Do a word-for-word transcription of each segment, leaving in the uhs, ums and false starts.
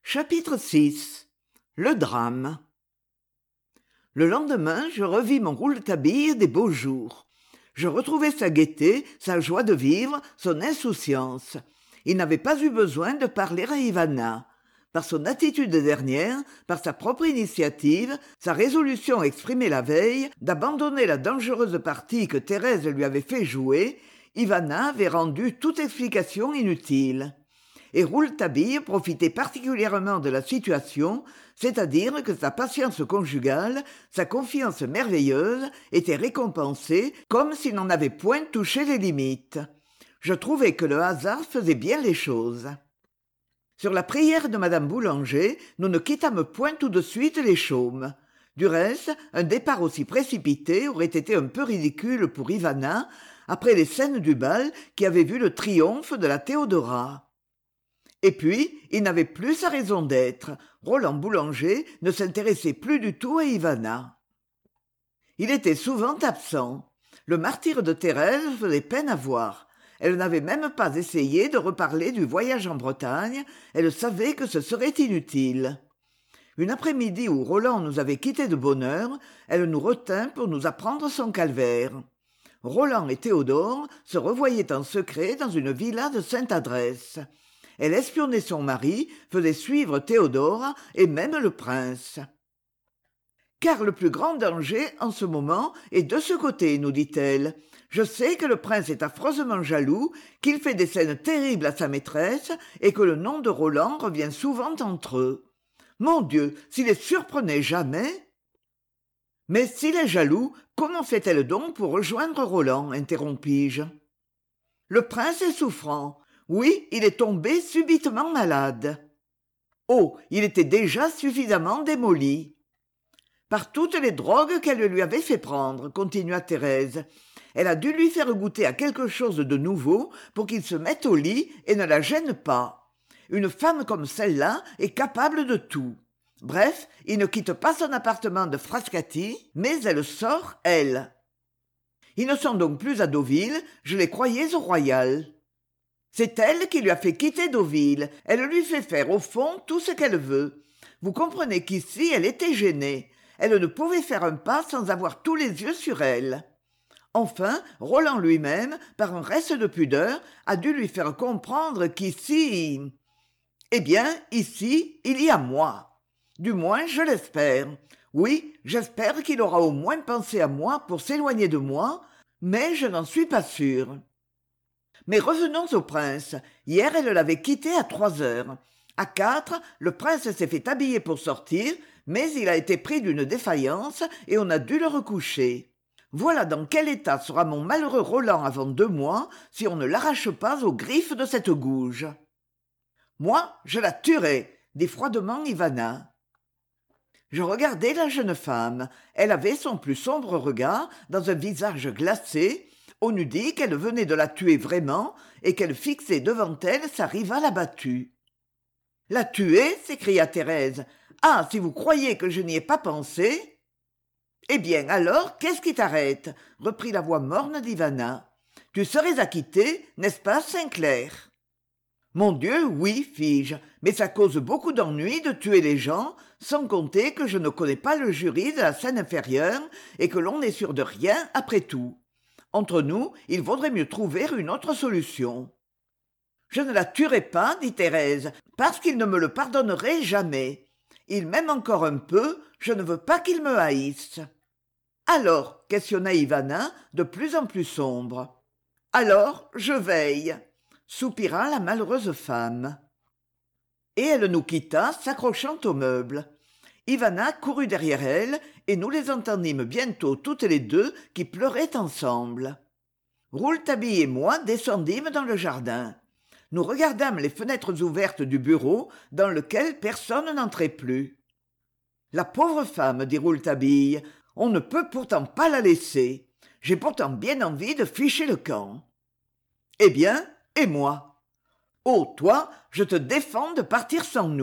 Chapitre six. Le drame. Le lendemain, je revis mon Rouletabille des beaux jours. Je retrouvai sa gaieté, sa joie de vivre, son insouciance. Il n'avait pas eu besoin de parler à Ivana. Par son attitude dernière, par sa propre initiative, sa résolution exprimée la veille d'abandonner la dangereuse partie que Thérèse lui avait fait jouer, Ivana avait rendu toute explication inutile. Et Rouletabille profitait particulièrement de la situation, c'est-à-dire que sa patience conjugale, sa confiance merveilleuse étaient récompensées comme s'il n'en avait point touché les limites. Je trouvais que le hasard faisait bien les choses. Sur la prière de madame Boulanger, nous ne quittâmes point tout de suite les Chaumes. Du reste, un départ aussi précipité aurait été un peu ridicule pour Ivana, après les scènes du bal qui avaient vu le triomphe de la Théodora. Et puis, il n'avait plus sa raison d'être. Roland Boulanger ne s'intéressait plus du tout à Ivana. Il était souvent absent. Le martyre de Thérèse faisait peine à voir. Elle n'avait même pas essayé de reparler du voyage en Bretagne, elle savait que ce serait inutile. Une après-midi où Roland nous avait quittés de bonne heure, elle nous retint pour nous apprendre son calvaire. Roland et Théodore se revoyaient en secret dans une villa de Sainte-Adresse. Elle espionnait son mari, faisait suivre Théodore et même le prince. « Car le plus grand danger, en ce moment, est de ce côté, nous dit-elle. Je sais que le prince est affreusement jaloux, qu'il fait des scènes terribles à sa maîtresse et que le nom de Roland revient souvent entre eux. Mon Dieu, s'il les surprenait jamais !»« Mais s'il est jaloux, comment fait-elle donc pour rejoindre Roland ?» interrompis-je. « Le prince est souffrant. Oui, il est tombé subitement malade. Oh, il était déjà suffisamment démoli. Par toutes les drogues qu'elle lui avait fait prendre, continua Thérèse. Elle a dû lui faire goûter à quelque chose de nouveau pour qu'il se mette au lit et ne la gêne pas. Une femme comme celle-là est capable de tout. Bref, il ne quitte pas son appartement de Frascati, mais elle sort, elle. Ils ne sont donc plus à Deauville, je les croyais au Royal. C'est elle qui lui a fait quitter Deauville. Elle lui fait faire au fond tout ce qu'elle veut. Vous comprenez qu'ici, elle était gênée. Elle ne pouvait faire un pas sans avoir tous les yeux sur elle. Enfin, Roland lui-même, par un reste de pudeur, a dû lui faire comprendre qu'ici... Eh bien, ici, il y a moi. Du moins, je l'espère. Oui, j'espère qu'il aura au moins pensé à moi pour s'éloigner de moi, mais je n'en suis pas sûre. Mais revenons au prince. Hier, elle l'avait quitté à trois heures. À quatre, le prince s'est fait habiller pour sortir, mais il a été pris d'une défaillance et on a dû le recoucher. Voilà dans quel état sera mon malheureux Roland avant deux mois si on ne l'arrache pas aux griffes de cette gouge. Moi, je la tuerai, dit froidement Ivana. Je regardai la jeune femme. Elle avait son plus sombre regard dans un visage glacé. On eût dit qu'elle venait de la tuer vraiment et qu'elle fixait devant elle sa rivale abattue. « La tuer ?» s'écria Thérèse. « Ah, si vous croyez que je n'y ai pas pensé !»« Eh bien, alors, qu'est-ce qui t'arrête ?» reprit la voix morne d'Ivana. « Tu serais acquitté, n'est-ce pas, Sainclair ?»« Mon Dieu, oui, fis-je, mais ça cause beaucoup d'ennui de tuer les gens, sans compter que je ne connais pas le jury de la scène inférieure et que l'on n'est sûr de rien après tout. Entre nous, il vaudrait mieux trouver une autre solution. »« Je ne la tuerai pas, dit Thérèse, parce qu'il ne me le pardonnerait jamais. Il m'aime encore un peu, je ne veux pas qu'il me haïsse. »« Alors, questionna Ivana, de plus en plus sombre. »« Alors, je veille, » soupira la malheureuse femme. Et elle nous quitta, s'accrochant aux meubles. Ivana courut derrière elle, et nous les entendîmes bientôt toutes les deux qui pleuraient ensemble. Rouletabille et moi descendîmes dans le jardin. Nous regardâmes les fenêtres ouvertes du bureau, dans lequel personne n'entrait plus. « La pauvre femme, dit Rouletabille, on ne peut pourtant pas la laisser. J'ai pourtant bien envie de ficher le camp. »« Eh bien, et moi ? Oh, toi, je te défends de partir sans nous. »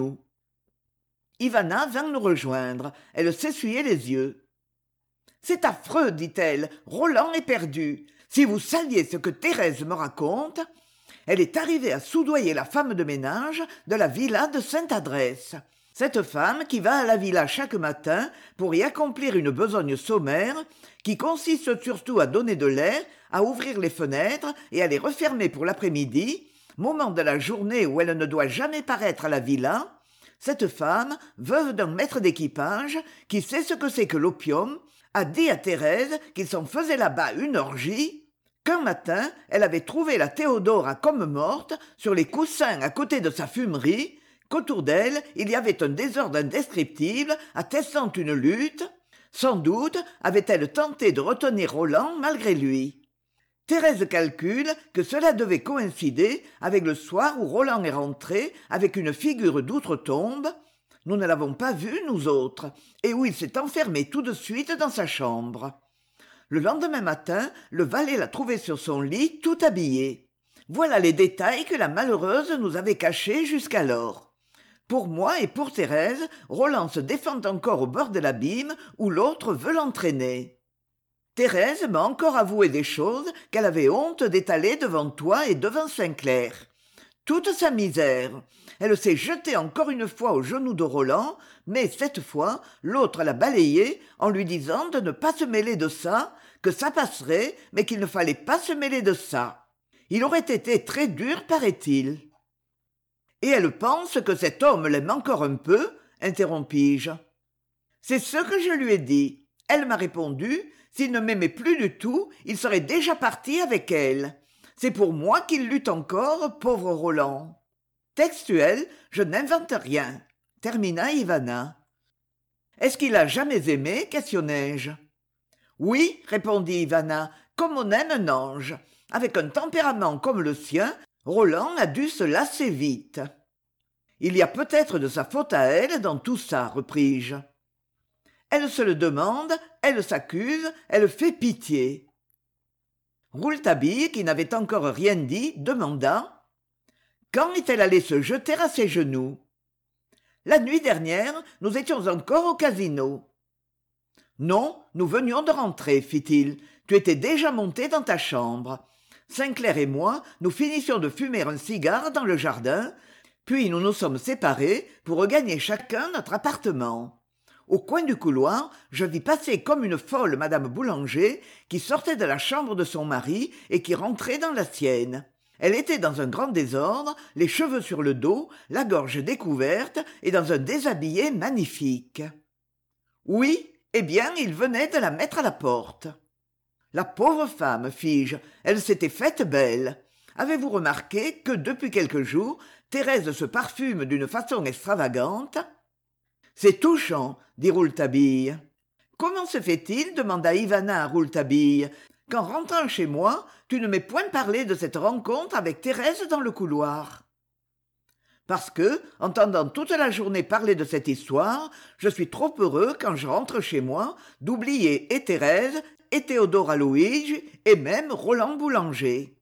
Ivana vint nous rejoindre. Elle s'essuyait les yeux. « C'est affreux, dit-elle. Roland est perdu. Si vous saviez ce que Thérèse me raconte. Elle est arrivée à soudoyer la femme de ménage de la villa de Sainte-Adresse. Cette femme qui va à la villa chaque matin pour y accomplir une besogne sommaire qui consiste surtout à donner de l'air, à ouvrir les fenêtres et à les refermer pour l'après-midi, moment de la journée où elle ne doit jamais paraître à la villa. Cette femme, veuve d'un maître d'équipage, qui sait ce que c'est que l'opium, a dit à Thérèse qu'il s'en faisait là-bas une orgie, qu'un matin, elle avait trouvé la Théodora comme morte, sur les coussins à côté de sa fumerie, qu'autour d'elle, il y avait un désordre indescriptible, attestant une lutte. Sans doute avait-elle tenté de retenir Roland malgré lui. Thérèse calcule que cela devait coïncider avec le soir où Roland est rentré avec une figure d'outre-tombe. Nous ne l'avons pas vu, nous autres, et où il s'est enfermé tout de suite dans sa chambre. Le lendemain matin, le valet l'a trouvé sur son lit, tout habillé. Voilà les détails que la malheureuse nous avait cachés jusqu'alors. Pour moi et pour Thérèse, Roland se défend encore au bord de l'abîme où l'autre veut l'entraîner. Thérèse m'a encore avoué des choses qu'elle avait honte d'étaler devant toi et devant Sainclair. Toute sa misère. Elle s'est jetée encore une fois aux genoux de Roland, mais cette fois, l'autre l'a balayée en lui disant de ne pas se mêler de ça, que ça passerait, mais qu'il ne fallait pas se mêler de ça. Il aurait été très dur, paraît-il. Et elle pense que cet homme l'aime encore un peu, interrompis-je. C'est ce que je lui ai dit. Elle m'a répondu, s'il ne m'aimait plus du tout, il serait déjà parti avec elle. C'est pour moi qu'il lutte encore, pauvre Roland. Textuel, je n'invente rien, termina Ivana. Est-ce qu'il a jamais aimé, questionnai-je. Oui, répondit Ivana, comme on aime un ange. Avec un tempérament comme le sien, Roland a dû se lasser vite. Il y a peut-être de sa faute à elle dans tout ça, repris-je. Elle se le demande, elle s'accuse, elle fait pitié. Rouletabille, qui n'avait encore rien dit, demanda « Quand est-elle allée se jeter à ses genoux ?»« La nuit dernière, nous étions encore au casino. »« Non, nous venions de rentrer, fit-il. Tu étais déjà monté dans ta chambre. Sainclair et moi, nous finissions de fumer un cigare dans le jardin, puis nous nous sommes séparés pour regagner chacun notre appartement. Au coin du couloir, je vis passer comme une folle madame Boulanger qui sortait de la chambre de son mari et qui rentrait dans la sienne. Elle était dans un grand désordre, les cheveux sur le dos, la gorge découverte et dans un déshabillé magnifique. Oui, eh bien, il venait de la mettre à la porte. La pauvre femme, fis-je, elle s'était faite belle. Avez-vous remarqué que, depuis quelques jours, Thérèse se parfume d'une façon extravagante ? C'est touchant, dit Rouletabille. Comment se fait-il, demanda Ivana à Rouletabille, qu'en rentrant chez moi, tu ne m'aies point parlé de cette rencontre avec Thérèse dans le couloir ? Parce que, entendant toute la journée parler de cette histoire, je suis trop heureux, quand je rentre chez moi, d'oublier et Thérèse, et Théodora Luigi, et même Roland Boulanger.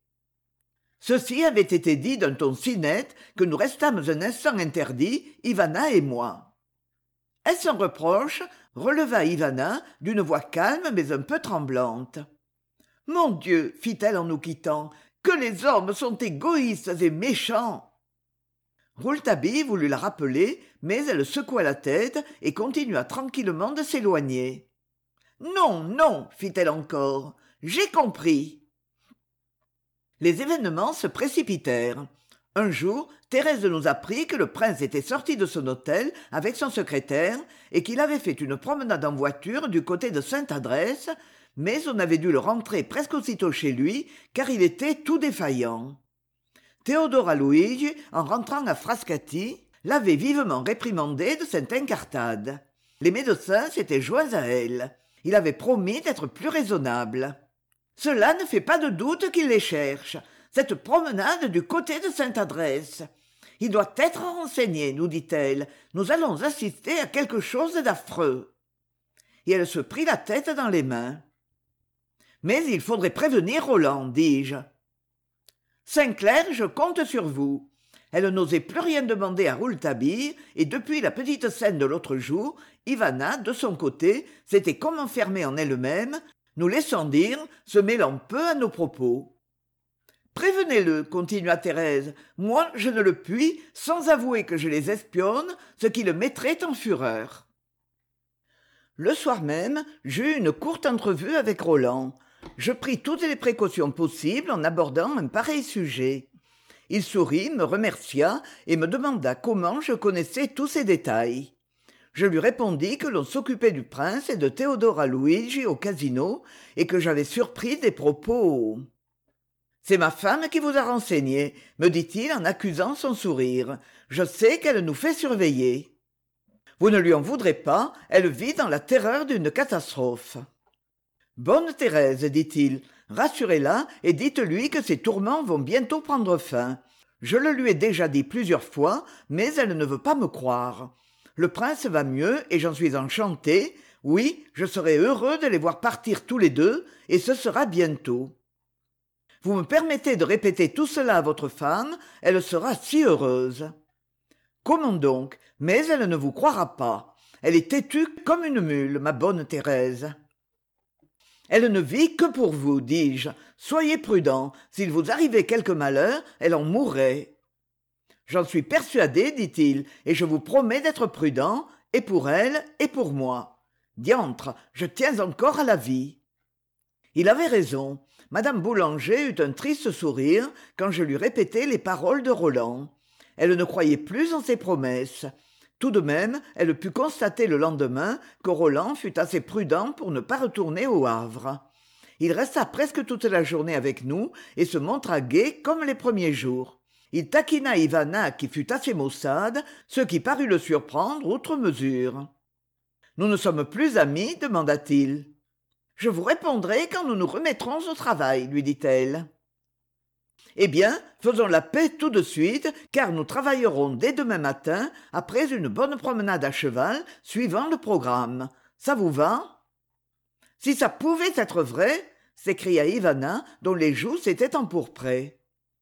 Ceci avait été dit d'un ton si net que nous restâmes un instant interdits, Ivana et moi. Est-ce un reproche ? Releva Ivana d'une voix calme mais un peu tremblante. Mon Dieu, fit-elle en nous quittant, que les hommes sont égoïstes et méchants. Rouletabille voulut la rappeler, mais elle secoua la tête et continua tranquillement de s'éloigner. Non, non, fit-elle encore, j'ai compris. Les événements se précipitèrent. Un jour, Thérèse nous apprit que le prince était sorti de son hôtel avec son secrétaire et qu'il avait fait une promenade en voiture du côté de Sainte-Adresse, mais on avait dû le rentrer presque aussitôt chez lui, car il était tout défaillant. Théodora Luigi, en rentrant à Frascati, l'avait vivement réprimandé de cette incartade. Les médecins s'étaient joints à elle. Il avait promis d'être plus raisonnable. Cela ne fait pas de doute qu'il les cherche. Cette promenade du côté de Sainte-Adresse. Il doit être renseigné, nous dit-elle. Nous allons assister à quelque chose d'affreux. Et elle se prit la tête dans les mains. Mais il faudrait prévenir Roland, dis-je. Sainclair, je compte sur vous. Elle n'osait plus rien demander à Rouletabille, et depuis la petite scène de l'autre jour, Ivana, de son côté, s'était comme enfermée en elle-même, nous laissant dire, se mêlant peu à nos propos. Prévenez-le, continua Thérèse. Moi, je ne le puis, sans avouer que je les espionne, ce qui le mettrait en fureur. Le soir même, j'eus une courte entrevue avec Roland. Je pris toutes les précautions possibles en abordant un pareil sujet. Il sourit, me remercia et me demanda comment je connaissais tous ces détails. Je lui répondis que l'on s'occupait du prince et de Théodora Luigi au casino et que j'avais surpris des propos. « C'est ma femme qui vous a renseigné, » me dit-il en accusant son sourire. « Je sais qu'elle nous fait surveiller. » Vous ne lui en voudrez pas, elle vit dans la terreur d'une catastrophe. « Bonne Thérèse, dit-il, rassurez-la et dites-lui que ses tourments vont bientôt prendre fin. Je le lui ai déjà dit plusieurs fois, mais elle ne veut pas me croire. Le prince va mieux et j'en suis enchanté. Oui, je serai heureux de les voir partir tous les deux, et ce sera bientôt. Vous me permettez de répéter tout cela à votre femme, elle sera si heureuse. Comment donc? Mais elle ne vous croira pas. Elle est têtue comme une mule, ma bonne Thérèse. Elle ne vit que pour vous, dis-je. Soyez prudent. S'il vous arrivait quelque malheur, elle en mourrait. J'en suis persuadé, dit-il, et je vous promets d'être prudent, et pour elle, et pour moi. Diantre, je tiens encore à la vie. Il avait raison. Madame Boulanger eut un triste sourire quand je lui répétai les paroles de Roland. Elle ne croyait plus en ses promesses. Tout de même, elle put constater le lendemain que Roland fut assez prudent pour ne pas retourner au Havre. Il resta presque toute la journée avec nous et se montra gai comme les premiers jours. Il taquina Ivana qui fut assez maussade, ce qui parut le surprendre outre mesure. « Nous ne sommes plus amis ?» demanda-t-il. « Je vous répondrai quand nous nous remettrons au travail, » lui dit-elle. « Eh bien, faisons la paix tout de suite, car nous travaillerons dès demain matin, après une bonne promenade à cheval, suivant le programme. Ça vous va ?»« Si ça pouvait être vrai !» s'écria Ivana, dont les joues s'étaient empourprées.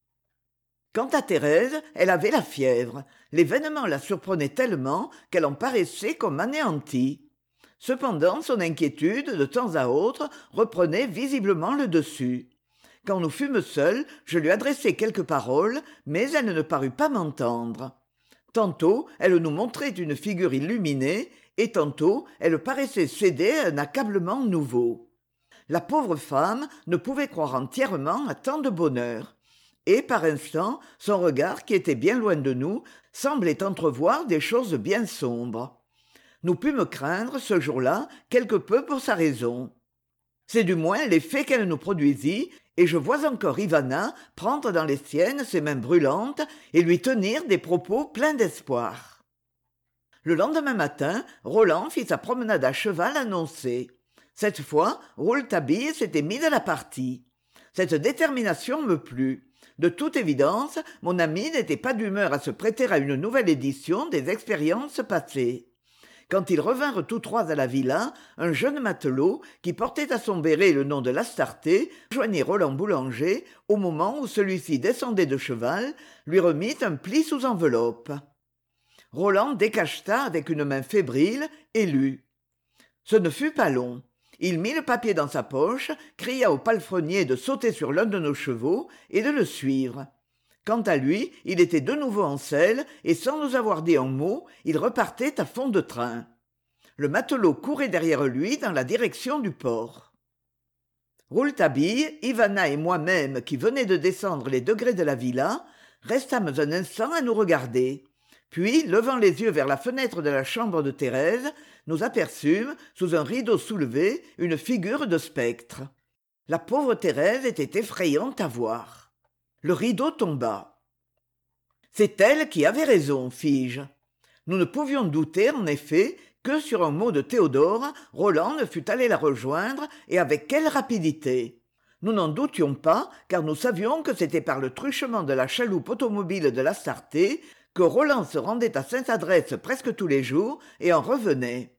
Quant à Thérèse, elle avait la fièvre. L'événement la surprenait tellement qu'elle en paraissait comme anéantie. Cependant, son inquiétude, de temps à autre, reprenait visiblement le dessus. Quand nous fûmes seuls, je lui adressai quelques paroles, mais elle ne parut pas m'entendre. Tantôt, elle nous montrait une figure illuminée, et tantôt, elle paraissait céder à un accablement nouveau. La pauvre femme ne pouvait croire entièrement à tant de bonheur. Et, par instants, son regard, qui était bien loin de nous, semblait entrevoir des choses bien sombres. Nous pûmes craindre, ce jour-là, quelque peu pour sa raison. C'est du moins l'effet qu'elle nous produisit, et je vois encore Ivana prendre dans les siennes ses mains brûlantes et lui tenir des propos pleins d'espoir. Le lendemain matin, Roland fit sa promenade à cheval annoncée. Cette fois, Rouletabille s'était mis de la partie. Cette détermination me plut. De toute évidence, mon ami n'était pas d'humeur à se prêter à une nouvelle édition des expériences passées. Quand ils revinrent tous trois à la villa, un jeune matelot, qui portait à son béret le nom de l'Astarté, joignit Roland Boulanger au moment où celui-ci descendait de cheval, lui remit un pli sous enveloppe. Roland décacheta avec une main fébrile et lut. Ce ne fut pas long. Il mit le papier dans sa poche, cria au palefrenier de sauter sur l'un de nos chevaux et de le suivre. Quant à lui, il était de nouveau en selle, et sans nous avoir dit un mot, il repartait à fond de train. Le matelot courait derrière lui dans la direction du port. Rouletabille, Ivana et moi-même, qui venaient de descendre les degrés de la villa, restâmes un instant à nous regarder. Puis, levant les yeux vers la fenêtre de la chambre de Thérèse, nous aperçûmes, sous un rideau soulevé, une figure de spectre. La pauvre Thérèse était effrayante à voir. Le rideau tomba. « C'est elle qui avait raison, fis-je. » Nous ne pouvions douter, en effet, que sur un mot de Théodore, Roland ne fût allé la rejoindre, et avec quelle rapidité. Nous n'en doutions pas, car nous savions que c'était par le truchement de la chaloupe automobile de l'Astarté que Roland se rendait à Sainte-Adresse presque tous les jours et en revenait.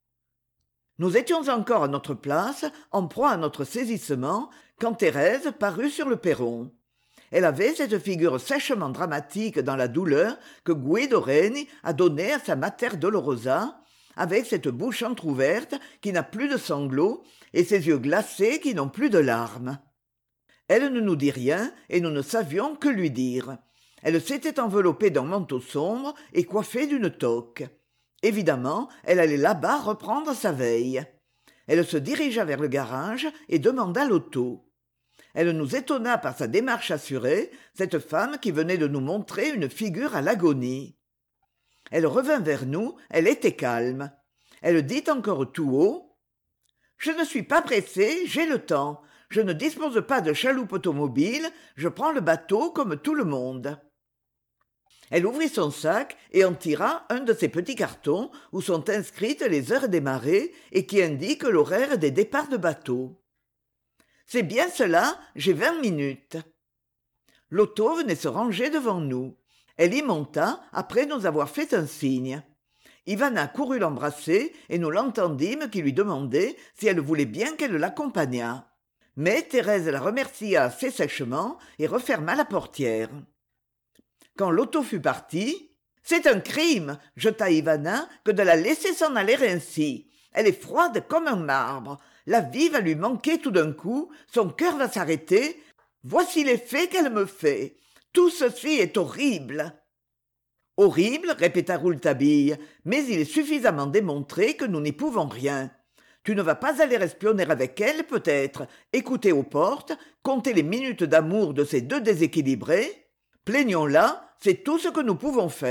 Nous étions encore à notre place, en proie à notre saisissement, quand Thérèse parut sur le perron. Elle avait cette figure sèchement dramatique dans la douleur que Guido Reni a donnée à sa Mater Dolorosa, avec cette bouche entr'ouverte qui n'a plus de sanglots et ses yeux glacés qui n'ont plus de larmes. Elle ne nous dit rien, et nous ne savions que lui dire. Elle s'était enveloppée d'un manteau sombre et coiffée d'une toque. Évidemment, elle allait là-bas reprendre sa veille. Elle se dirigea vers le garage et demanda l'auto. Elle nous étonna par sa démarche assurée, cette femme qui venait de nous montrer une figure à l'agonie. Elle revint vers nous, elle était calme. Elle dit encore tout haut « Je ne suis pas pressée, j'ai le temps. Je ne dispose pas de chaloupe automobile, je prends le bateau comme tout le monde. » Elle ouvrit son sac et en tira un de ces petits cartons où sont inscrites les heures des marées et qui indiquent l'horaire des départs de bateau. « C'est bien cela, j'ai vingt minutes. » L'auto venait se ranger devant nous. Elle y monta après nous avoir fait un signe. Ivana courut l'embrasser et nous l'entendîmes qui lui demandait si elle voulait bien qu'elle l'accompagnât. Mais Thérèse la remercia assez sèchement et referma la portière. Quand l'auto fut partie, « C'est un crime, jeta Ivana, que de la laisser s'en aller ainsi. Elle est froide comme un marbre. La vie va lui manquer tout d'un coup, son cœur va s'arrêter. Voici l'effet qu'elle me fait. Tout ceci est horrible. » « Horrible, répéta Rouletabille, mais il est suffisamment démontré que nous n'y pouvons rien. Tu ne vas pas aller espionner avec elle, peut-être, écouter aux portes, compter les minutes d'amour de ces deux déséquilibrés. Plaignons-la, c'est tout ce que nous pouvons faire. »«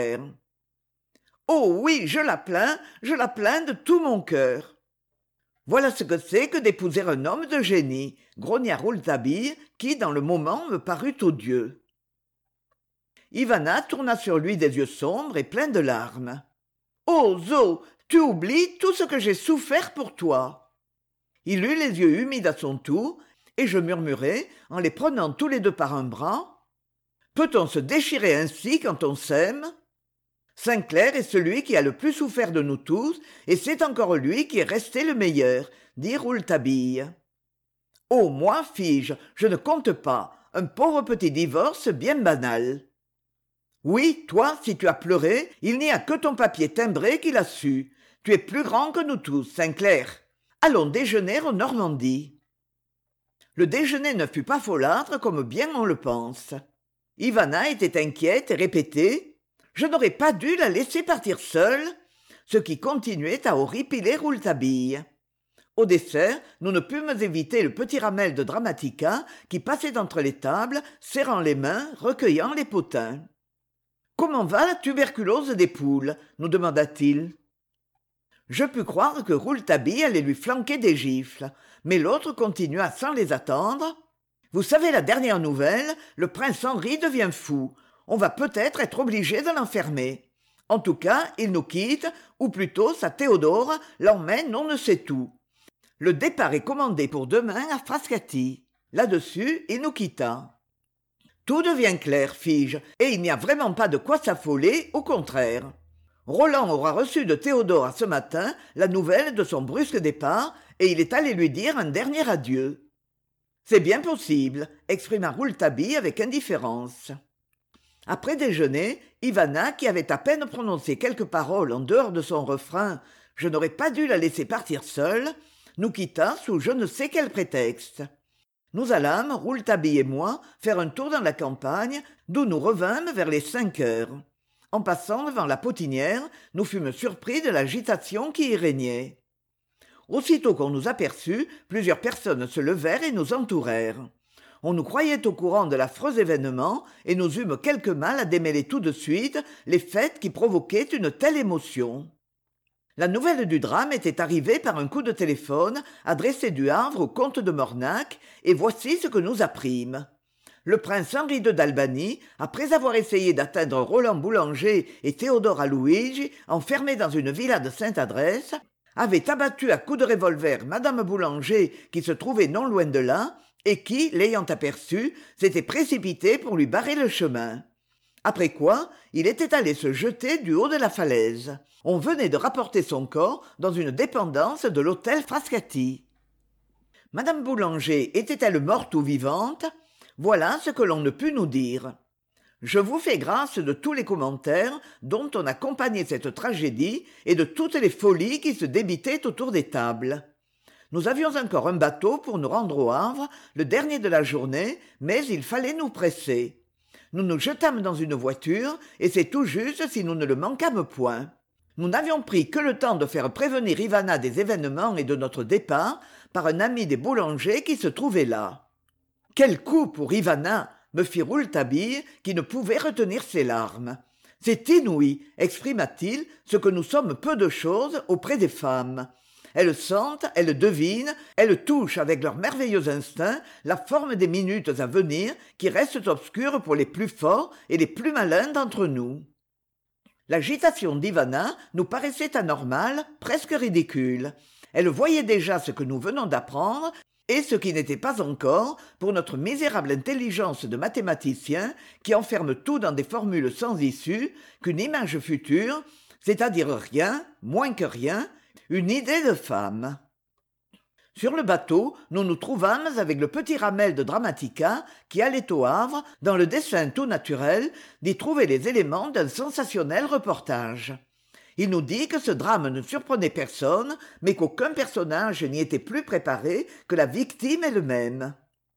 Oh oui, je la plains, je la plains de tout mon cœur. » « Voilà ce que c'est que d'épouser un homme de génie, grogna Rouletabille, qui, dans le moment, me parut odieux. Ivana tourna sur lui des yeux sombres et pleins de larmes. « Oh, Zo, tu oublies tout ce que j'ai souffert pour toi. » Il eut les yeux humides à son tour, et je murmurai, en les prenant tous les deux par un bras, « Peut-on se déchirer ainsi quand on s'aime ? Sainclair est celui qui a le plus souffert de nous tous, et c'est encore lui qui est resté le meilleur, » dit Rouletabille. « Oh, moi, fis-je, je ne compte pas, un pauvre petit divorce bien banal. » Oui, toi, si tu as pleuré, il n'y a que ton papier timbré qui l'a su. Tu es plus grand que nous tous, Sainclair. Allons déjeuner en Normandie. Le déjeuner ne fut pas folâtre comme bien on le pense. Ivana était inquiète et répétait « Je n'aurais pas dû la laisser partir seule », ce qui continuait à horripiler Rouletabille. Au dessert, nous ne pûmes éviter le petit Ramel de Dramatica qui passait entre les tables, serrant les mains, recueillant les potins. « Comment va la tuberculose des poules ?» nous demanda-t-il. Je pus croire que Rouletabille allait lui flanquer des gifles, mais l'autre continua sans les attendre. « Vous savez la dernière nouvelle, le prince Henri devient fou. On va peut-être être obligé de l'enfermer. En tout cas, il nous quitte, ou plutôt sa Théodore l'emmène on ne sait où. Le départ est commandé pour demain à Frascati. » Là-dessus, il nous quitta. Tout devient clair, fis-je, et il n'y a vraiment pas de quoi s'affoler, au contraire. Roland aura reçu de Théodore ce matin la nouvelle de son brusque départ, et il est allé lui dire un dernier adieu. C'est bien possible, exprima Rouletabille avec indifférence. Après déjeuner, Ivana, qui avait à peine prononcé quelques paroles en dehors de son refrain « Je n'aurais pas dû la laisser partir seule », nous quitta sous je ne sais quel prétexte. Nous allâmes, Rouletabille et moi, faire un tour dans la campagne, d'où nous revînmes vers les cinq heures. En passant devant la potinière, nous fûmes surpris de l'agitation qui y régnait. Aussitôt qu'on nous aperçut, plusieurs personnes se levèrent et nous entourèrent. On nous croyait au courant de l'affreux événement et nous eûmes quelque mal à démêler tout de suite les faits qui provoquaient une telle émotion. La nouvelle du drame était arrivée par un coup de téléphone adressé du Havre au comte de Mornac, et voici ce que nous apprîmes. Le prince Henri deux d'Albanie, après avoir essayé d'atteindre Roland Boulanger et Théodore Aloïgi, enfermés dans une villa de Sainte-Adresse, avait abattu à coups de revolver madame Boulanger, qui se trouvait non loin de là, et qui, l'ayant aperçue, s'était précipité pour lui barrer le chemin. Après quoi, il était allé se jeter du haut de la falaise. On venait de rapporter son corps dans une dépendance de l'hôtel Frascati. Madame Boulanger était-elle morte ou vivante ? Voilà ce que l'on ne put nous dire. Je vous fais grâce de tous les commentaires dont on accompagnait cette tragédie et de toutes les folies qui se débitaient autour des tables. Nous avions encore un bateau pour nous rendre au Havre, le dernier de la journée, mais il fallait nous presser. Nous nous jetâmes dans une voiture, et c'est tout juste si nous ne le manquâmes point. Nous n'avions pris que le temps de faire prévenir Ivana des événements et de notre départ par un ami des boulangers qui se trouvait là. Quel coup pour Ivana, me fit Rouletabille, qui ne pouvait retenir ses larmes. C'est inouï, exprima-t-il, ce que nous sommes peu de choses auprès des femmes. Elles sentent, elles devinent, elles touchent avec leur merveilleux instinct la forme des minutes à venir qui restent obscures pour les plus forts et les plus malins d'entre nous. L'agitation d'Ivana nous paraissait anormale, presque ridicule. Elle voyait déjà ce que nous venons d'apprendre et ce qui n'était pas encore pour notre misérable intelligence de mathématicien qui enferme tout dans des formules sans issue, qu'une image future, c'est-à-dire rien, moins que rien, une idée de femme. Sur le bateau, nous nous trouvâmes avec le petit Ramel de Dramatica qui allait au Havre, dans le dessein tout naturel d'y trouver les éléments d'un sensationnel reportage. Il nous dit que ce drame ne surprenait personne, mais qu'aucun personnage n'y était plus préparé que la victime elle-même.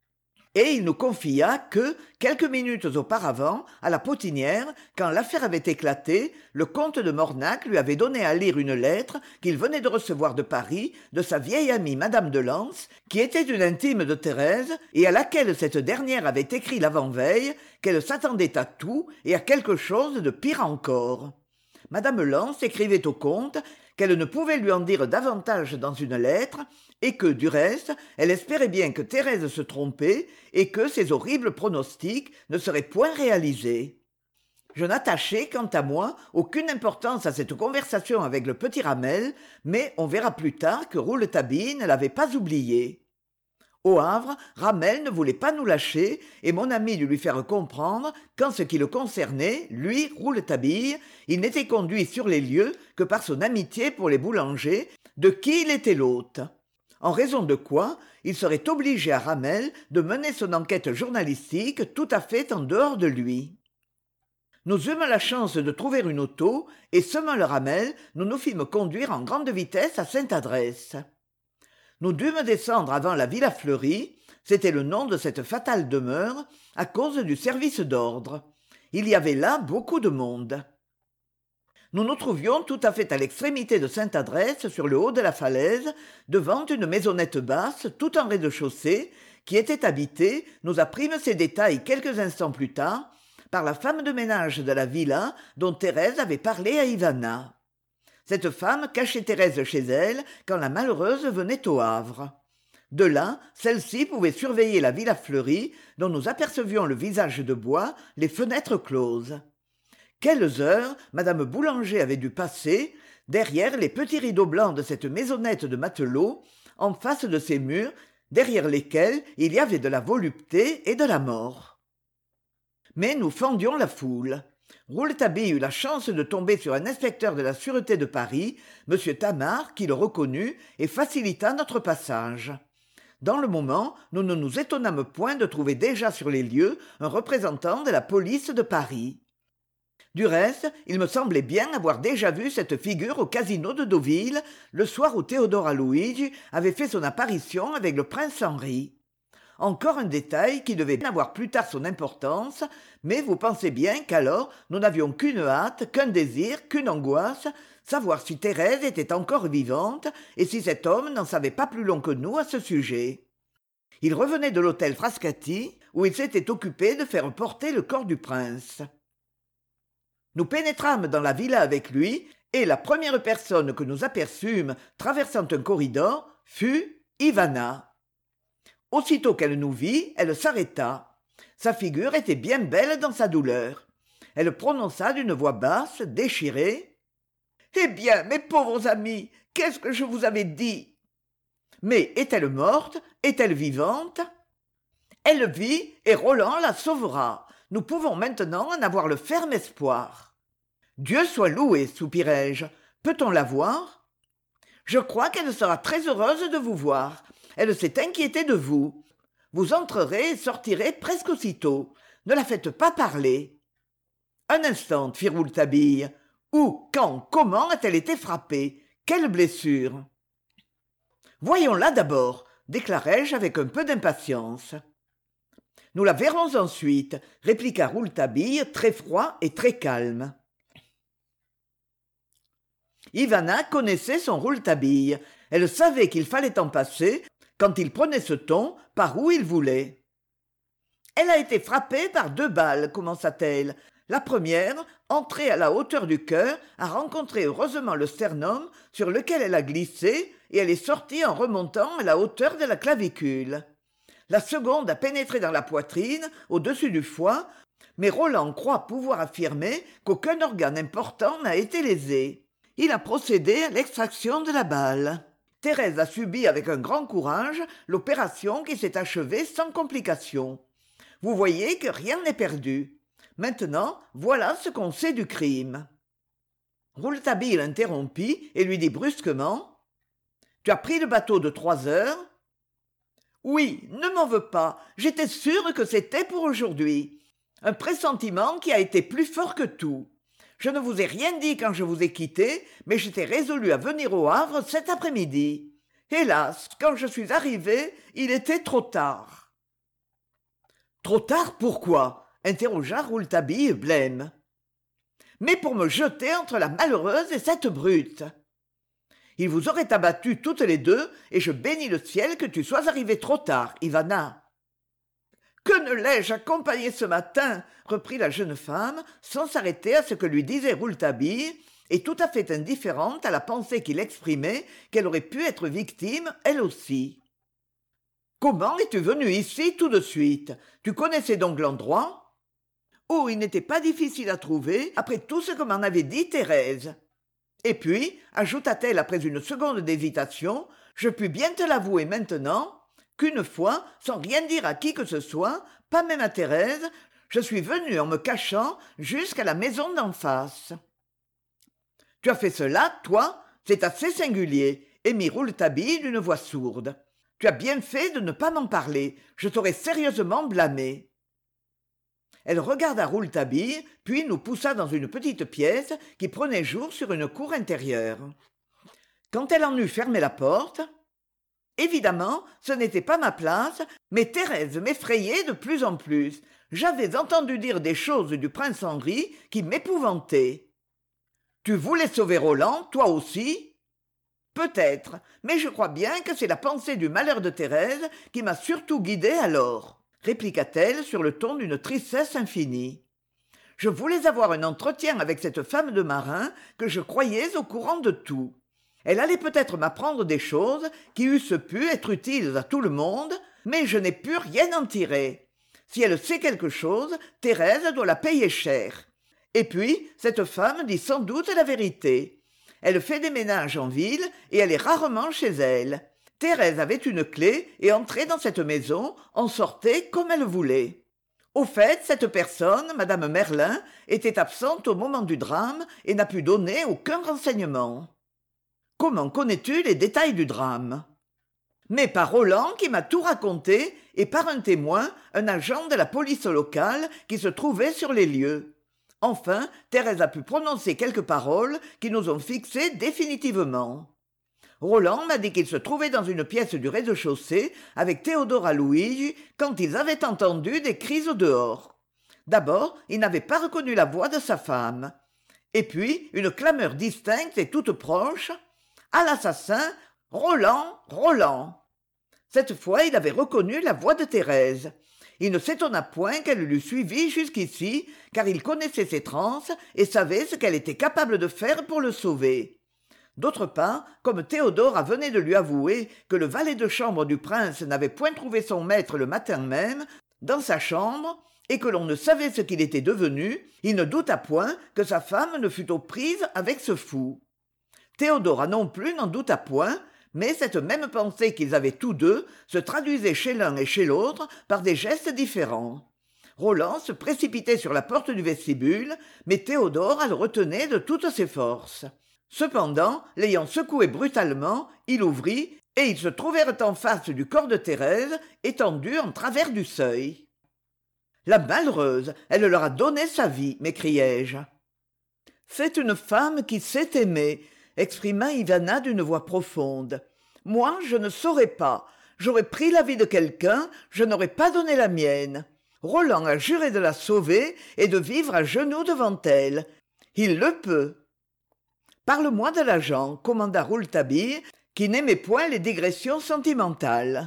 Et il nous confia que, quelques minutes auparavant, à la Potinière, quand l'affaire avait éclaté, le comte de Mornac lui avait donné à lire une lettre qu'il venait de recevoir de Paris de sa vieille amie Madame de Lens, qui était une intime de Thérèse, et à laquelle cette dernière avait écrit l'avant-veille qu'elle s'attendait à tout et à quelque chose de pire encore. Madame Lens écrivait au comte qu'elle ne pouvait lui en dire davantage dans une lettre, et que, du reste, elle espérait bien que Thérèse se trompait et que ses horribles pronostics ne seraient point réalisés. Je n'attachai, quant à moi, aucune importance à cette conversation avec le petit Ramel, mais on verra plus tard que Rouletabille ne l'avait pas oublié. Au Havre, Ramel ne voulait pas nous lâcher, et mon ami dut lui faire comprendre qu'en ce qui le concernait, lui, Rouletabille, il n'était conduit sur les lieux que par son amitié pour les boulangers, de qui il était l'hôte. En raison de quoi, il serait obligé à Ramel de mener son enquête journalistique tout à fait en dehors de lui. Nous eûmes la chance de trouver une auto, et semant le Ramel, nous nous fîmes conduire en grande vitesse à Sainte-Adresse. Nous dûmes descendre avant la Villa Fleury, c'était le nom de cette fatale demeure, à cause du service d'ordre. Il y avait là beaucoup de monde. Nous nous trouvions tout à fait à l'extrémité de Sainte-Adresse, sur le haut de la falaise, devant une maisonnette basse, tout en rez-de-chaussée, qui était habitée, nous apprîmes ces détails quelques instants plus tard, par la femme de ménage de la villa dont Thérèse avait parlé à Ivana. Cette femme cachait Thérèse chez elle quand la malheureuse venait au Havre. De là, celle-ci pouvait surveiller la Villa Fleury, dont nous apercevions le visage de bois, les fenêtres closes. Quelles heures madame Boulanger avait dû passer derrière les petits rideaux blancs de cette maisonnette de matelot, en face de ces murs, derrière lesquels il y avait de la volupté et de la mort. Mais nous fendions la foule. Rouletabille eut la chance de tomber sur un inspecteur de la sûreté de Paris, M. Tamard, qui le reconnut et facilita notre passage. Dans le moment, nous ne nous étonnâmes point de trouver déjà sur les lieux un représentant de la police de Paris. Du reste, il me semblait bien avoir déjà vu cette figure au casino de Deauville, le soir où Théodora Luigi avait fait son apparition avec le prince Henri. Encore un détail qui devait avoir plus tard son importance, mais vous pensez bien qu'alors nous n'avions qu'une hâte, qu'un désir, qu'une angoisse, savoir si Thérèse était encore vivante et si cet homme n'en savait pas plus long que nous à ce sujet. Il revenait de l'hôtel Frascati, où il s'était occupé de faire porter le corps du prince. Nous pénétrâmes dans la villa avec lui, et la première personne que nous aperçûmes traversant un corridor fut Ivana. Aussitôt qu'elle nous vit, elle s'arrêta. Sa figure était bien belle dans sa douleur. Elle prononça d'une voix basse, déchirée. « Eh bien, mes pauvres amis, qu'est-ce que je vous avais dit ? Mais est-elle morte ? Est-elle vivante ? Elle vit, et Roland la sauvera. Nous pouvons maintenant en avoir le ferme espoir. »« Dieu soit loué, soupirai-je. Peut-on la voir ? » ?»« Je crois qu'elle sera très heureuse de vous voir. Elle s'est inquiétée de vous. Vous entrerez et sortirez presque aussitôt. Ne la faites pas parler. »« Un instant, fit « Où, quand, comment a-t-elle été frappée ? Quelle blessure ?»« Voyons-la d'abord, déclarai-je avec un peu d'impatience. Nous la verrons ensuite, répliqua Rouletabille, très froid et très calme. Ivana connaissait son Rouletabille. Elle savait qu'il fallait en passer, quand il prenait ce ton, par où il voulait. Elle a été frappée par deux balles, commença-t-elle. La première, entrée à la hauteur du cœur, a rencontré heureusement le sternum sur lequel elle a glissé et elle est sortie en remontant à la hauteur de la clavicule. La seconde a pénétré dans la poitrine, au-dessus du foie, mais Roland croit pouvoir affirmer qu'aucun organe important n'a été lésé. Il a procédé à l'extraction de la balle. Thérèse a subi avec un grand courage l'opération qui s'est achevée sans complication. Vous voyez que rien n'est perdu. Maintenant, voilà ce qu'on sait du crime. Rouletabille l'interrompit et lui dit brusquement « Tu as pris le bateau de trois heures ?»« Oui, ne m'en veux pas, j'étais sûre que c'était pour aujourd'hui. Un pressentiment qui a été plus fort que tout. Je ne vous ai rien dit quand je vous ai quitté, mais j'étais résolue à venir au Havre cet après-midi. Hélas, quand je suis arrivée, il était trop tard. » « Trop tard, pourquoi ?» interrogea Rouletabille blême. « Mais pour me jeter entre la malheureuse et cette brute. Il vous aurait abattues toutes les deux, et je bénis le ciel que tu sois arrivée trop tard, Ivana. »« Que ne l'ai-je accompagnée ce matin ?» reprit la jeune femme, sans s'arrêter à ce que lui disait Rouletabille, et tout à fait indifférente à la pensée qu'il exprimait qu'elle aurait pu être victime, elle aussi. « Comment es-tu venue ici tout de suite ? Tu connaissais donc l'endroit ? » Oh, il n'était pas difficile à trouver, après tout ce que m'en avait dit Thérèse. Et puis, ajouta-t-elle après une seconde d'hésitation, je puis bien te l'avouer maintenant, qu'une fois, sans rien dire à qui que ce soit, pas même à Thérèse, je suis venue en me cachant jusqu'à la maison d'en face. « Tu as fait cela, toi ? C'est assez singulier, » émit Rouletabille d'une voix sourde. « Tu as bien fait de ne pas m'en parler, je t'aurais sérieusement blâmé. » Elle regarda Rouletabille, puis nous poussa dans une petite pièce qui prenait jour sur une cour intérieure. Quand elle en eut fermé la porte, évidemment, ce n'était pas ma place, mais Thérèse m'effrayait de plus en plus. J'avais entendu dire des choses du prince Henri qui m'épouvantaient. « Tu voulais sauver Roland, toi aussi ?» Peut-être, mais je crois bien que c'est la pensée du malheur de Thérèse qui m'a surtout guidée alors, répliqua-t-elle sur le ton d'une tristesse infinie. Je voulais avoir un entretien avec cette femme de marin que je croyais au courant de tout. Elle allait peut-être m'apprendre des choses qui eussent pu être utiles à tout le monde, mais je n'ai pu rien en tirer. Si elle sait quelque chose, Thérèse doit la payer cher. Et puis, cette femme dit sans doute la vérité. Elle fait des ménages en ville et elle est rarement chez elle. Thérèse avait une clé et entrait dans cette maison, en sortait comme elle voulait. Au fait, cette personne, madame Merlin, était absente au moment du drame et n'a pu donner aucun renseignement. Comment connais-tu les détails du drame ? Mais par Roland qui m'a tout raconté et par un témoin, un agent de la police locale qui se trouvait sur les lieux. Enfin, Thérèse a pu prononcer quelques paroles qui nous ont fixés définitivement. Roland m'a dit qu'il se trouvait dans une pièce du rez-de-chaussée avec Théodora Luigi quand ils avaient entendu des cris au dehors. D'abord, il n'avait pas reconnu la voix de sa femme. Et puis, une clameur distincte et toute proche. « À l'assassin, Roland, Roland !» Cette fois, il avait reconnu la voix de Thérèse. Il ne s'étonna point qu'elle l'eût suivi jusqu'ici, car il connaissait ses transes et savait ce qu'elle était capable de faire pour le sauver. D'autre part, comme Théodora venait de lui avouer que le valet de chambre du prince n'avait point trouvé son maître le matin même, dans sa chambre, et que l'on ne savait ce qu'il était devenu, il ne douta point que sa femme ne fût aux prises avec ce fou. Théodora non plus n'en douta point, mais cette même pensée qu'ils avaient tous deux se traduisait chez l'un et chez l'autre par des gestes différents. Roland se précipitait sur la porte du vestibule, mais Théodora le retenait de toutes ses forces. Cependant, l'ayant secoué brutalement, il ouvrit, et ils se trouvèrent en face du corps de Thérèse, étendu en travers du seuil. « La malheureuse, elle leur a donné sa vie, m'écriai-je. »« C'est une femme qui sait aimer, » exprima Ivana d'une voix profonde. Moi, je ne saurais pas. J'aurais pris la vie de quelqu'un, je n'aurais pas donné la mienne. Roland a juré de la sauver et de vivre à genoux devant elle. Il le peut. Parle-moi de l'agent, commanda Rouletabille, qui n'aimait point les digressions sentimentales.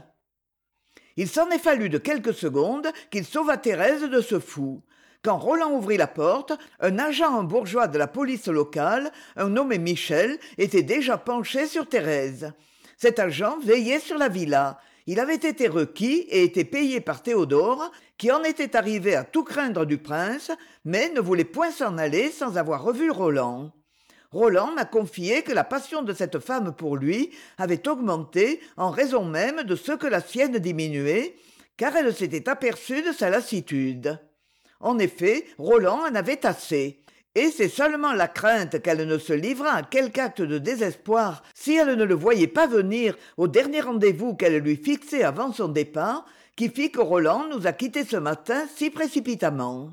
Il s'en est fallu de quelques secondes qu'il sauva Thérèse de ce fou. Quand Roland ouvrit la porte, un agent bourgeois de la police locale, un nommé Michel, était déjà penché sur Thérèse. Cet agent veillait sur la villa. Il avait été requis et était payé par Théodore, qui en était arrivé à tout craindre du prince, mais ne voulait point s'en aller sans avoir revu Roland. Roland m'a confié que la passion de cette femme pour lui avait augmenté en raison même de ce que la sienne diminuait, car elle s'était aperçue de sa lassitude. En effet, Roland en avait assez, et c'est seulement la crainte qu'elle ne se livrât à quelque acte de désespoir si elle ne le voyait pas venir au dernier rendez-vous qu'elle lui fixait avant son départ, qui fit que Roland nous a quittés ce matin si précipitamment.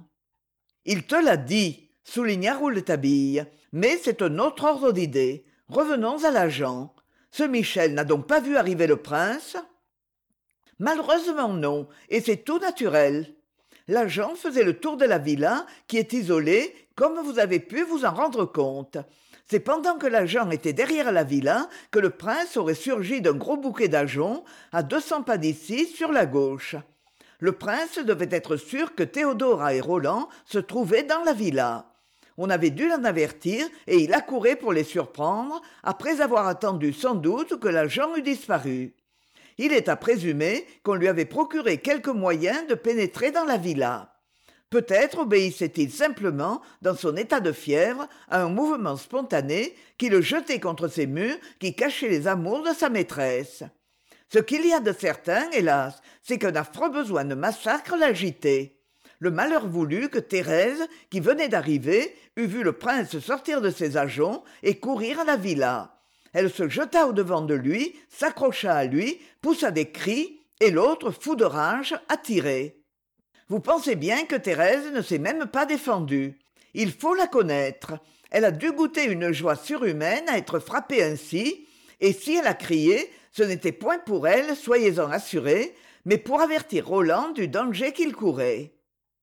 « Il te l'a dit », souligna Rouletabille, « mais c'est un autre ordre d'idée. Revenons à l'agent. Ce Michel n'a donc pas vu arriver le prince ?»« Malheureusement non, et c'est tout naturel. L'agent faisait le tour de la villa, qui est isolée, comme vous avez pu vous en rendre compte. C'est pendant que l'agent était derrière la villa que le prince aurait surgi d'un gros bouquet d'ajoncs, à deux cents pas d'ici, sur la gauche. Le prince devait être sûr que Théodora et Roland se trouvaient dans la villa. On avait dû l'en avertir et il accourait pour les surprendre, après avoir attendu sans doute que l'agent eût disparu. Il est à présumer qu'on lui avait procuré quelque moyen de pénétrer dans la villa. Peut-être obéissait-il simplement, dans son état de fièvre, à un mouvement spontané qui le jetait contre ces murs qui cachaient les amours de sa maîtresse. Ce qu'il y a de certain, hélas, c'est qu'un affreux besoin de massacre l'agitait. Le malheur voulut que Thérèse, qui venait d'arriver, eût vu le prince sortir de ses ajoncs et courir à la villa. Elle se jeta au-devant de lui, s'accrocha à lui, poussa des cris, et l'autre, fou de rage, attirait. Vous pensez bien que Thérèse ne s'est même pas défendue. Il faut la connaître. Elle a dû goûter une joie surhumaine à être frappée ainsi, et si elle a crié, ce n'était point pour elle, soyez-en assurés, mais pour avertir Roland du danger qu'il courait.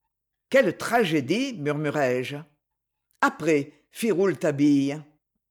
« Quelle tragédie !» murmurai-je. « Après, fit Rouletabille. »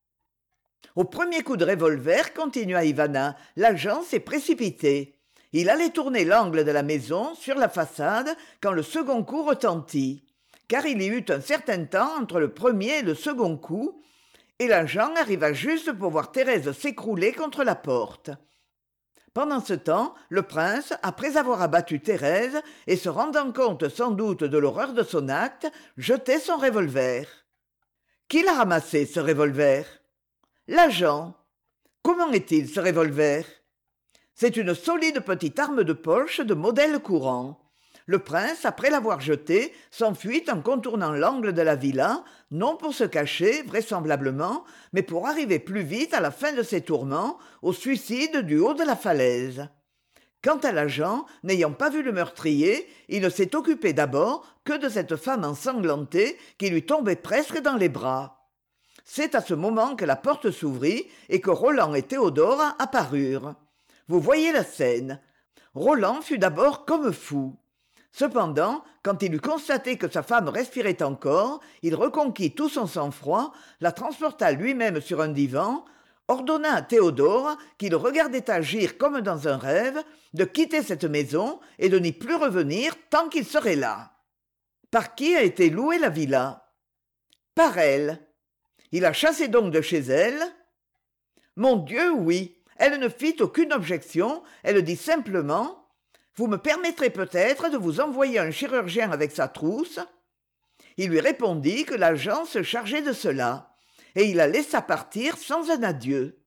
Au premier coup de revolver, continua Ivana, l'agent s'est précipité. Il allait tourner l'angle de la maison, sur la façade, quand le second coup retentit. Car il y eut un certain temps entre le premier et le second coup, et l'agent arriva juste pour voir Thérèse s'écrouler contre la porte. Pendant ce temps, le prince, après avoir abattu Thérèse, et se rendant compte sans doute de l'horreur de son acte, jetait son revolver. Qui l'a ramassé, ce revolver ? L'agent. Comment est-il, ce revolver ? C'est une solide petite arme de poche de modèle courant. Le prince, après l'avoir jeté, s'enfuit en contournant l'angle de la villa, non pour se cacher, vraisemblablement, mais pour arriver plus vite à la fin de ses tourments, au suicide du haut de la falaise. Quant à l'agent, n'ayant pas vu le meurtrier, il ne s'est occupé d'abord que de cette femme ensanglantée qui lui tombait presque dans les bras. C'est à ce moment que la porte s'ouvrit et que Roland et Théodore apparurent. Vous voyez la scène. Roland fut d'abord comme fou. Cependant, quand il eut constaté que sa femme respirait encore, il reconquit tout son sang-froid, la transporta lui-même sur un divan, ordonna à Théodore, qui le regardait agir comme dans un rêve, de quitter cette maison et de n'y plus revenir tant qu'il serait là. Par qui a été louée la villa ? Par elle. Il a chassé donc de chez elle ? Mon Dieu, oui. Elle ne fit aucune objection, elle dit simplement « Vous me permettrez peut-être de vous envoyer un chirurgien avec sa trousse ?» Il lui répondit que l'agent se chargeait de cela, et il la laissa partir sans un adieu.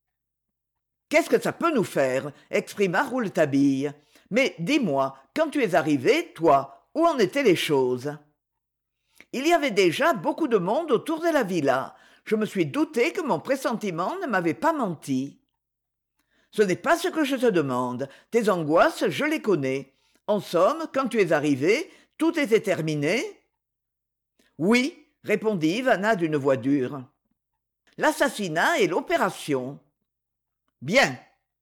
« Qu'est-ce que ça peut nous faire ?» exprima Rouletabille. « Mais dis-moi, quand tu es arrivé, toi, où en étaient les choses ?» Il y avait déjà beaucoup de monde autour de la villa. Je me suis douté que mon pressentiment ne m'avait pas menti. Ce n'est pas ce que je te demande. Tes angoisses, je les connais. En somme, quand tu es arrivé, tout était terminé ? Oui, répondit Ivana d'une voix dure. L'assassinat et l'opération. Bien.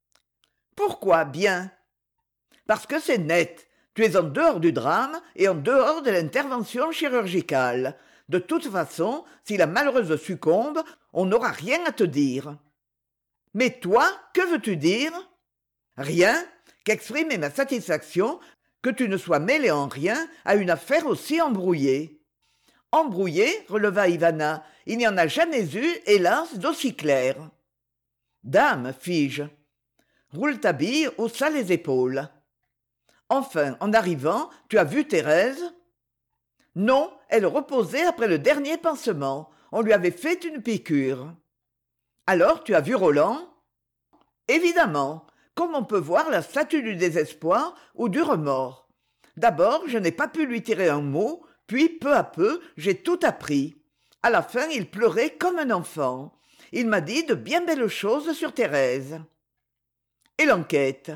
Pourquoi bien? Parce que c'est net. Tu es en dehors du drame et en dehors de l'intervention chirurgicale. De toute façon, si la malheureuse succombe, on n'aura rien à te dire. Mais toi, que veux-tu dire? Rien qu'exprimer ma satisfaction que tu ne sois mêlé en rien à une affaire aussi embrouillée. Embrouillée, releva Ivana, il n'y en a jamais eu, hélas, d'aussi clair. Dame, fis-je. Rouletabille haussa les épaules. Enfin, en arrivant, tu as vu Thérèse? Non, elle reposait après le dernier pansement. On lui avait fait une piqûre. Alors tu as vu Roland? Évidemment, comme on peut voir la statue du désespoir ou du remords. D'abord, je n'ai pas pu lui tirer un mot, puis peu à peu, j'ai tout appris. À la fin, il pleurait comme un enfant. Il m'a dit de bien belles choses sur Thérèse. Et l'enquête?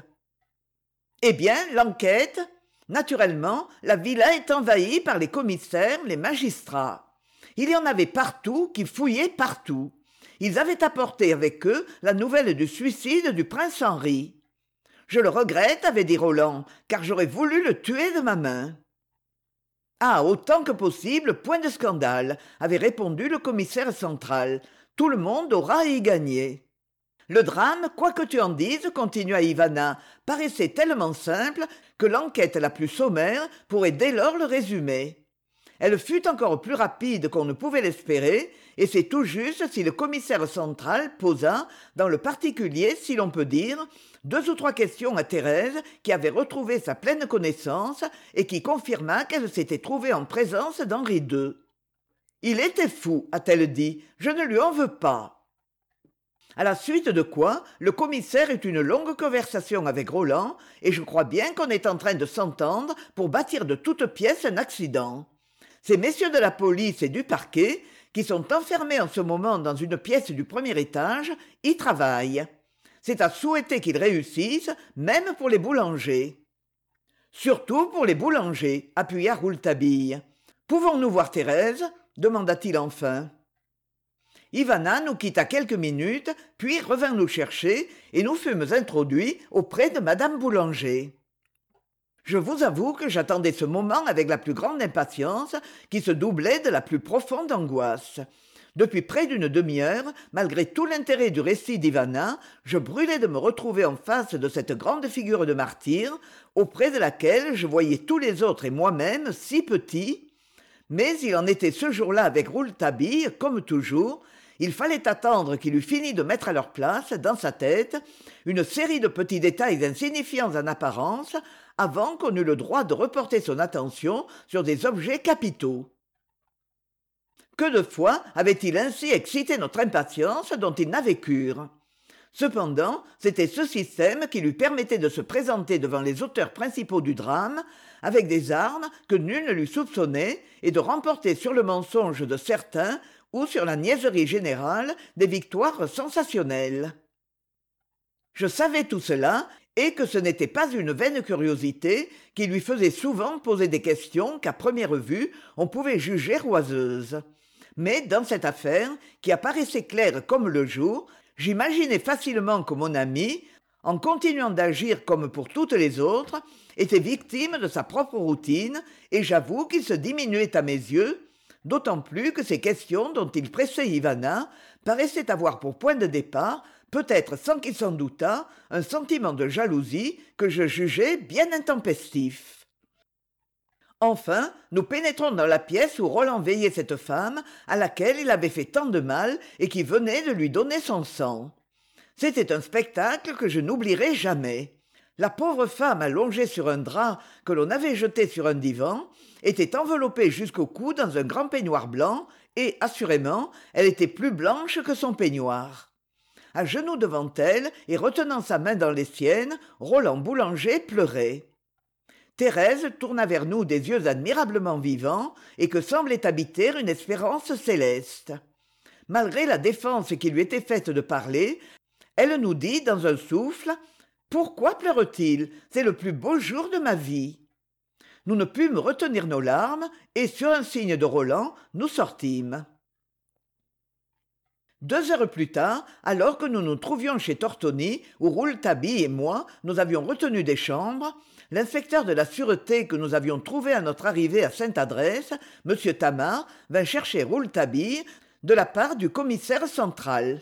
Eh bien, l'enquête? Naturellement, la villa est envahie par les commissaires, les magistrats. Il y en avait partout qui fouillaient partout. Ils avaient apporté avec eux la nouvelle du suicide du prince Henri. Je le regrette, avait dit Roland, car j'aurais voulu le tuer de ma main. Ah, autant que possible, point de scandale, avait répondu le commissaire central. Tout le monde aura à y gagner. Le drame, quoi que tu en dises, continua Ivana, paraissait tellement simple que l'enquête la plus sommaire pourrait dès lors le résumer. Elle fut encore plus rapide qu'on ne pouvait l'espérer, et c'est tout juste si le commissaire central posa, dans le particulier, si l'on peut dire, deux ou trois questions à Thérèse, qui avait retrouvé sa pleine connaissance et qui confirma qu'elle s'était trouvée en présence d'Henri deux. « Il était fou, a-t-elle dit, je ne lui en veux pas. » À la suite de quoi, le commissaire eut une longue conversation avec Roland, et je crois bien qu'on est en train de s'entendre pour bâtir de toutes pièces un accident. Ces messieurs de la police et du parquet, qui sont enfermés en ce moment dans une pièce du premier étage, y travaillent. C'est à souhaiter qu'ils réussissent, même pour les boulangers. Surtout pour les boulangers, appuya Rouletabille. Pouvons-nous voir Thérèse? Demanda-t-il enfin. Ivana nous quitta quelques minutes, puis revint nous chercher, et nous fûmes introduits auprès de madame Boulanger. Je vous avoue que j'attendais ce moment avec la plus grande impatience, qui se doublait de la plus profonde angoisse. Depuis près d'une demi-heure, malgré tout l'intérêt du récit d'Ivana, je brûlais de me retrouver en face de cette grande figure de martyr, auprès de laquelle je voyais tous les autres et moi-même si petits. Mais il en était ce jour-là avec Rouletabille, comme toujours. Il fallait attendre qu'il eût fini de mettre à leur place, dans sa tête, une série de petits détails insignifiants en apparence, avant qu'on eût le droit de reporter son attention sur des objets capitaux. Que de fois avait-il ainsi excité notre impatience dont il n'avait cure? Cependant, c'était ce système qui lui permettait de se présenter devant les auteurs principaux du drame, avec des armes que nul ne lui soupçonnait, et de remporter sur le mensonge de certains ou sur la niaiserie générale des victoires sensationnelles. Je savais tout cela, et que ce n'était pas une vaine curiosité qui lui faisait souvent poser des questions qu'à première vue on pouvait juger oiseuses. Mais dans cette affaire, qui apparaissait claire comme le jour, j'imaginais facilement que mon ami, en continuant d'agir comme pour toutes les autres, était victime de sa propre routine, et j'avoue qu'il se diminuait à mes yeux, d'autant plus que ces questions dont il pressait Ivana paraissaient avoir pour point de départ, peut-être sans qu'il s'en doutât, un sentiment de jalousie que je jugeais bien intempestif. Enfin, nous pénétrons dans la pièce où Roland veillait cette femme à laquelle il avait fait tant de mal et qui venait de lui donner son sang. C'était un spectacle que je n'oublierai jamais. La pauvre femme allongée sur un drap que l'on avait jeté sur un divan était enveloppée jusqu'au cou dans un grand peignoir blanc et, assurément, elle était plus blanche que son peignoir. À genoux devant elle et retenant sa main dans les siennes, Roland Boulanger pleurait. Thérèse tourna vers nous des yeux admirablement vivants et que semblait habiter une espérance céleste. Malgré la défense qui lui était faite de parler, elle nous dit dans un souffle « Pourquoi pleure-t-il? C'est le plus beau jour de ma vie !» Nous ne pûmes retenir nos larmes et, sur un signe de Roland, nous sortîmes. Deux heures plus tard, alors que nous nous trouvions chez Tortoni, où Rouletabille et moi nous avions retenu des chambres, l'inspecteur de la sûreté que nous avions trouvé à notre arrivée à Sainte-Adresse, M. Tamar, vint chercher Rouletabille de la part du commissaire central.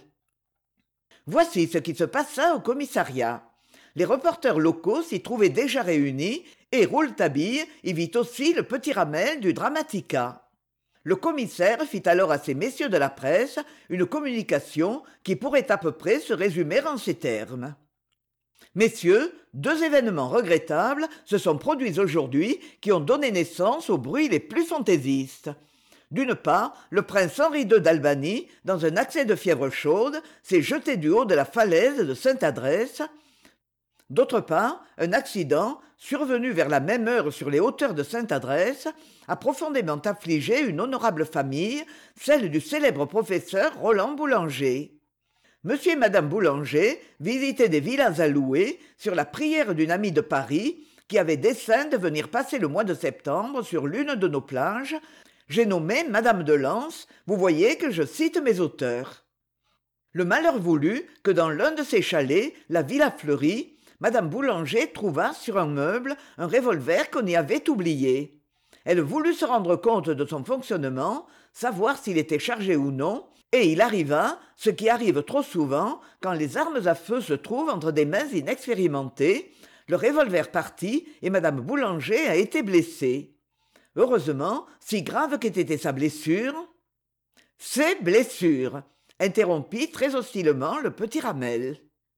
Voici ce qui se passa au commissariat. Les reporters locaux s'y trouvaient déjà réunis et Rouletabille y vit aussi le petit Ramel du Dramatica. Le commissaire fit alors à ces messieurs de la presse une communication qui pourrait à peu près se résumer en ces termes. Messieurs, deux événements regrettables se sont produits aujourd'hui qui ont donné naissance aux bruits les plus fantaisistes. D'une part, le prince Henri deux d'Albanie, dans un accès de fièvre chaude, s'est jeté du haut de la falaise de Sainte-Adresse. D'autre part, un accident, survenu vers la même heure sur les hauteurs de Sainte-Adresse, a profondément affligé une honorable famille, celle du célèbre professeur Roland Boulanger. Monsieur et madame Boulanger visitaient des villas à louer sur la prière d'une amie de Paris qui avait dessein de venir passer le mois de septembre sur l'une de nos plages. J'ai nommé madame de Lens, vous voyez que je cite mes auteurs. Le malheur voulut que dans l'un de ces chalets, la Villa Fleurie, madame Boulanger trouva sur un meuble un revolver qu'on y avait oublié. Elle voulut se rendre compte de son fonctionnement, savoir s'il était chargé ou non, et il arriva, ce qui arrive trop souvent quand les armes à feu se trouvent entre des mains inexpérimentées, le revolver partit et madame Boulanger a été blessée. Heureusement, si grave qu'ait été sa blessure... « Ses blessures !» interrompit très hostilement le petit Ramel.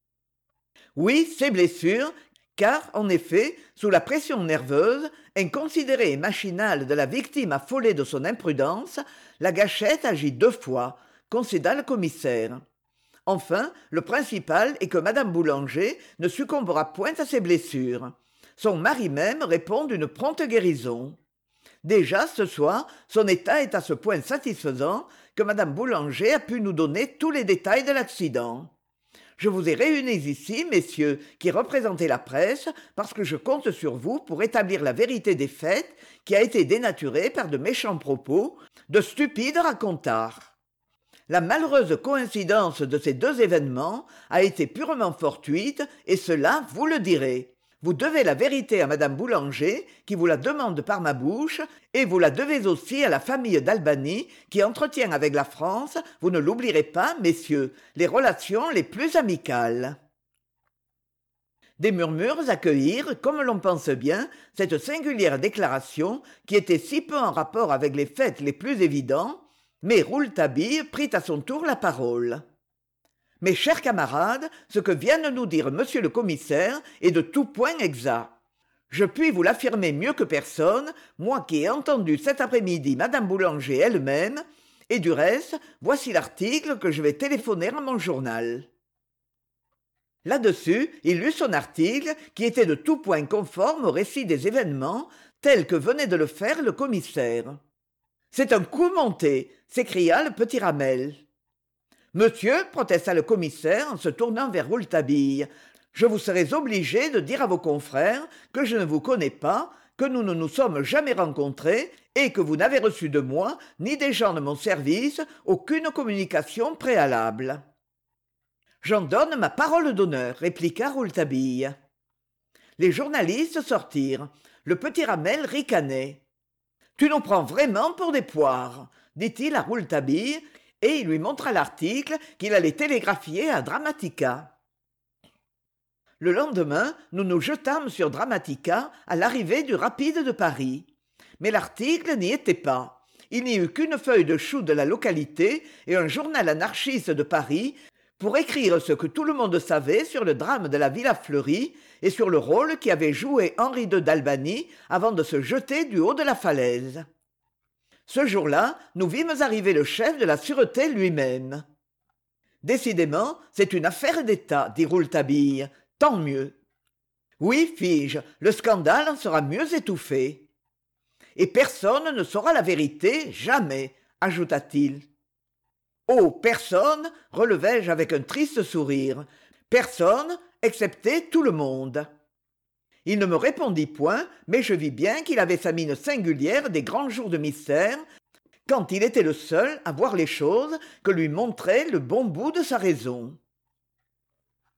Oui, ses blessures, car, en effet, sous la pression nerveuse, inconsidérée et machinale de la victime affolée de son imprudence, la gâchette agit deux fois, concéda le commissaire. Enfin, le principal est que madame Boulanger ne succombera point à ses blessures. Son mari même répond d'une prompte guérison. Déjà, ce soir, son état est à ce point satisfaisant que madame Boulanger a pu nous donner tous les détails de l'accident. Je vous ai réunis ici, messieurs, qui représentez la presse, parce que je compte sur vous pour établir la vérité des faits qui a été dénaturée par de méchants propos, de stupides racontards. La malheureuse coïncidence de ces deux événements a été purement fortuite, et cela, vous le direz. Vous devez la vérité à madame Boulanger, qui vous la demande par ma bouche, et vous la devez aussi à la famille d'Albanie, qui entretient avec la France, vous ne l'oublierez pas, messieurs, les relations les plus amicales. Des murmures accueillirent, comme l'on pense bien, cette singulière déclaration qui était si peu en rapport avec les faits les plus évidents, mais Rouletabille prit à son tour la parole. Mes chers camarades, ce que vient de nous dire monsieur le commissaire est de tout point exact. Je puis vous l'affirmer mieux que personne, moi qui ai entendu cet après-midi madame Boulanger elle-même, et du reste, voici l'article que je vais téléphoner à mon journal. Là-dessus, il lut son article, qui était de tout point conforme au récit des événements, tel que venait de le faire le commissaire. « C'est un coup monté !» s'écria le petit Ramel. « Monsieur, protesta le commissaire en se tournant vers Rouletabille, je vous serais obligé de dire à vos confrères que je ne vous connais pas, que nous ne nous sommes jamais rencontrés et que vous n'avez reçu de moi, ni des gens de mon service, aucune communication préalable. »« J'en donne ma parole d'honneur, » répliqua Rouletabille. Les journalistes sortirent. Le petit Ramel ricanait. « Tu nous prends vraiment pour des poires !» dit-il à Rouletabille, et il lui montra l'article qu'il allait télégraphier à Dramatica. Le lendemain, nous nous jetâmes sur Dramatica à l'arrivée du Rapide de Paris. Mais l'article n'y était pas. Il n'y eut qu'une feuille de chou de la localité et un journal anarchiste de Paris pour écrire ce que tout le monde savait sur le drame de la Villa Fleurie et sur le rôle qu'avait joué Henri deux d'Albanie avant de se jeter du haut de la falaise. Ce jour-là, nous vîmes arriver le chef de la sûreté lui-même. « Décidément, c'est une affaire d'État, dit Rouletabille. Tant mieux. »« Oui, fis-je, le scandale en sera mieux étouffé. »« Et personne ne saura la vérité, jamais, ajouta-t-il. »« Oh, personne, relevai-je avec un triste sourire. Personne, excepté tout le monde. » Il ne me répondit point, mais je vis bien qu'il avait sa mine singulière des grands jours de mystère, quand il était le seul à voir les choses que lui montrait le bon bout de sa raison.